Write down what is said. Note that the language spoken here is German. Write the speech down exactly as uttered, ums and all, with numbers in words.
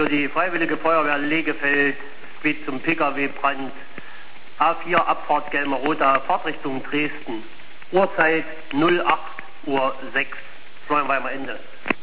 für die Freiwillige Feuerwehr Legefeld geht zum P K W-Brand. A vier Abfahrt Gelmerota, Fahrtrichtung Dresden. Uhrzeit null acht Uhr sechs. Schleunweimer Ende.